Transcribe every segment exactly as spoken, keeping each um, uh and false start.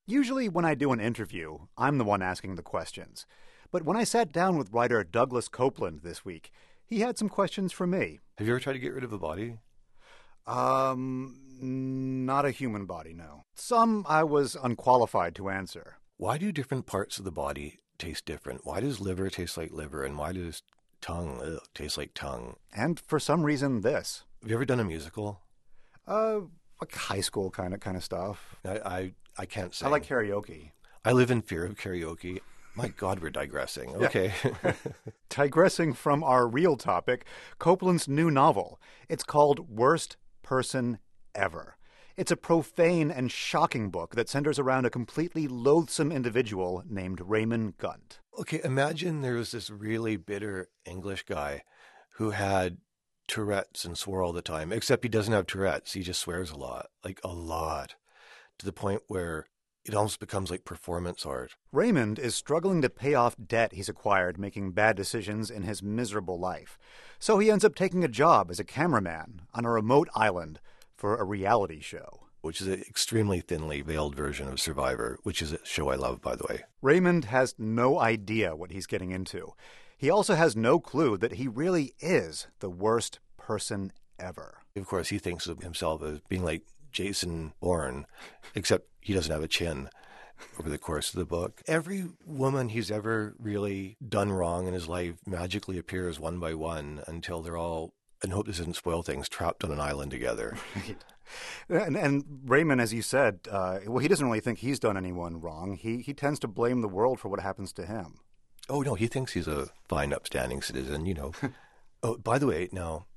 Usually when I do an interview, I'm the one asking the questions. But when I sat down with writer Douglas Copeland this week, he had some questions for me. Have you ever tried to get rid of a body? Um, not a human body, no. Some I was unqualified to answer. Why do different parts of the body taste different? Why does liver taste like liver, and why does tongue ugh, taste like tongue? And for some reason, this. Have you ever done a musical? Uh, like high school kind of kind of stuff. I I, I can't sing. I like karaoke. I live in fear of karaoke. My God, we're digressing. Okay. Digressing from our real topic, Copeland's new novel. It's called Worst Person Ever. It's a profane and shocking book that centers around a completely loathsome individual named Raymond Gunt. Okay, imagine there was this really bitter English guy who had Tourette's and swore all the time, except he doesn't have Tourette's. He just swears a lot, like a lot, to the point where it almost becomes like performance art. Raymond is struggling to pay off debt he's acquired making bad decisions in his miserable life. So he ends up taking a job as a cameraman on a remote island for a reality show. Which is an extremely thinly veiled version of Survivor, which is a show I love, by the way. Raymond has no idea what he's getting into. He also has no clue that he really is the worst person ever. Of course, he thinks of himself as being like Jason Bourne, except he doesn't have a chin over the course of the book. Every woman he's ever really done wrong in his life magically appears one by one until they're all, and hope this doesn't spoil things, trapped on an island together. and, and Raymond, as you said, uh, well, he doesn't really think he's done anyone wrong. He, he tends to blame the world for what happens to him. Oh, no, he thinks he's a fine, upstanding citizen, you know. Oh, by the way, now,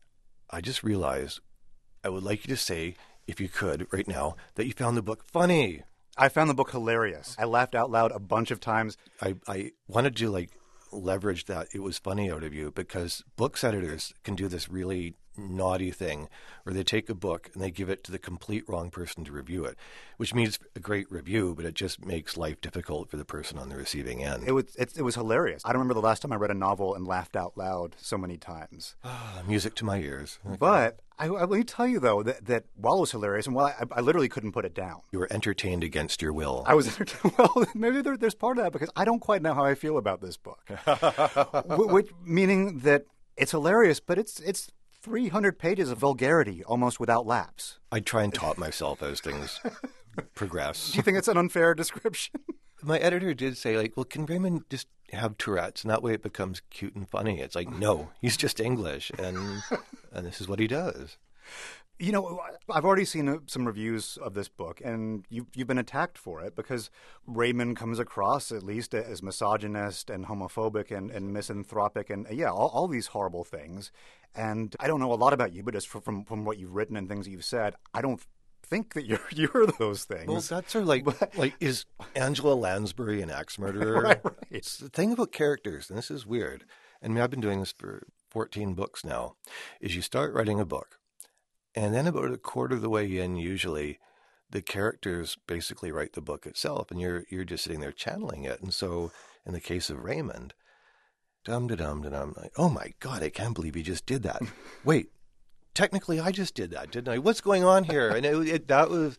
I just realized I would like you to say, if you could, right now, that you found the book funny. I found the book hilarious. I laughed out loud a bunch of times. I, I wanted to, like, leverage that it was funny out of you, because books editors can do this really naughty thing where they take a book and they give it to the complete wrong person to review it, which means a great review, but it just makes life difficult for the person on the receiving end. It was it, it was hilarious. I don't remember the last time I read a novel and laughed out loud so many times. Music to my ears. Okay. But I, I, let me tell you, though, that, that while it was hilarious, and while I, I literally couldn't put it down. You were entertained against your will. I was entertained. Well, maybe there, there's part of that because I don't quite know how I feel about this book. Which, meaning that it's hilarious, but it's it's three hundred pages of vulgarity almost without lapse. I try and top myself as things progress. Do you think it's an unfair description? My editor did say, like, well, can Raymond just have Tourette's? And that way it becomes cute and funny. It's like, no, he's just English, and and this is what he does. You know, I've already seen uh, some reviews of this book, and you've, you've been attacked for it because Raymond comes across at least as misogynist and homophobic and, and misanthropic and, yeah, all, all these horrible things. And I don't know a lot about you, but just from, from what you've written and things you've said, I don't think that you're you're those things. Well, that's sort of like, but, like, is Angela Lansbury an axe murderer? Right, right. It's the thing about characters, and this is weird, and I mean, I've been doing this for fourteen books now, is you start writing a book, and then about a quarter of the way in, usually, the characters basically write the book itself, and you're you're just sitting there channeling it. And so, in the case of Raymond, dum da dum da dum, like, oh my God, I can't believe he just did that. Wait, technically, I just did that, didn't I? What's going on here? And it, it, that was,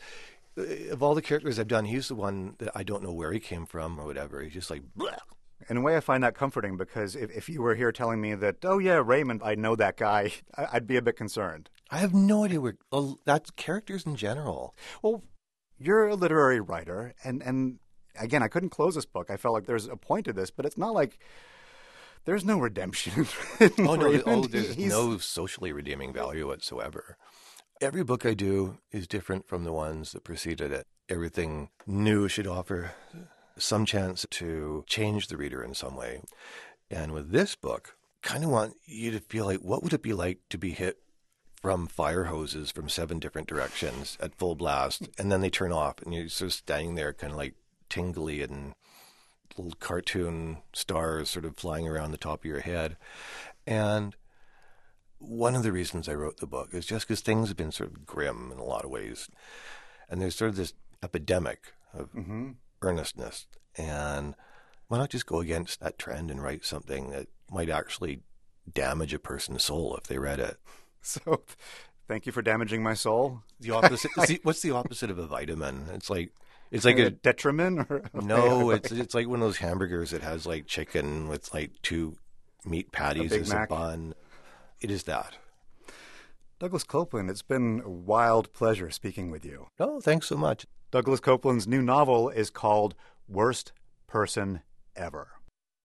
of all the characters I've done, he's the one that I don't know where he came from or whatever. He's just like, bleh. In a way, I find that comforting because if, if you were here telling me that, oh yeah, Raymond, I know that guy, I'd be a bit concerned. I have no idea where, well, that's characters in general. Well, you're a literary writer, and, and again, I couldn't close this book. I felt like there's a point to this, but it's not like there's no redemption. Oh, no, Raymond. oh, there's He's... no socially redeeming value whatsoever. Every book I do is different from the ones that preceded it. Everything new should offer some chance to change the reader in some way. And with this book, kind of want you to feel like, what would it be like to be hit from fire hoses from seven different directions at full blast, and then they turn off, and you're sort of standing there kind of like tingly and little cartoon stars sort of flying around the top of your head. And one of the reasons I wrote the book is just because things have been sort of grim in a lot of ways. And there's sort of this epidemic of mm-hmm. earnestness. And why not just go against that trend and write something that might actually damage a person's soul if they read it? So, thank you for damaging my soul. The opposite. see, what's the opposite of a vitamin? It's like It's like a, a detriment? Or no. It's it's like one of those hamburgers that has like chicken with like two meat patties Big as Mac. a bun. It is that. Douglas Copeland, it's been a wild pleasure speaking with you. Oh, thanks so much. Douglas Copeland's new novel is called Worst Person Ever.